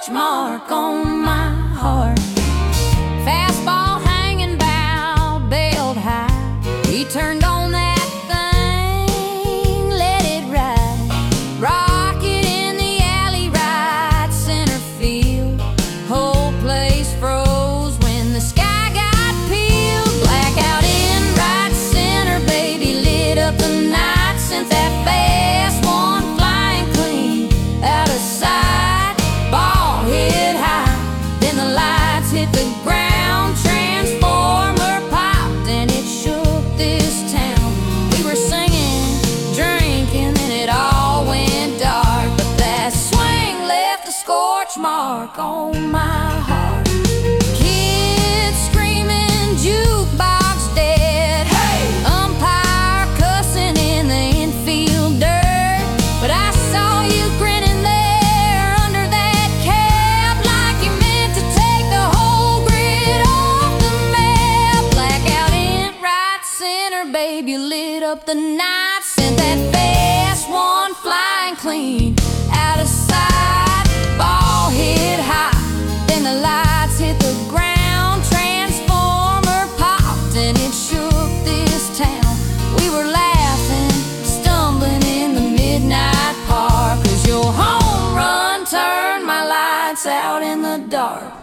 scorch mark on my heart. Fastball hanging bow, belt high. He turned on that thing, let it ride. Rocket in the alley, right center field. Whole place froze when the sky got peeled. Blackout in right center, baby, lit up the night. Sent that fast one flying clean out of sight. Ball hit high, then the lights hit the ground. Transformer popped and it shook this town. We were singing, drinking, and it all went dark. But that swing left a scorch mark on my heart. Kids screaming, jukebox dead. Hey! Umpire cussing in the infield dirt. But I saw you grinning there under that cap, like you meant to take the whole grid off the map. Blackout in right center, baby, lit up the night. Sent that fast one flying clean out of sight. Ball hit high, then the lights hit the ground. Transformer popped and it shook this town. We were laughing, stumbling in the midnight park, 'cause your home run turned my lights out in the dark.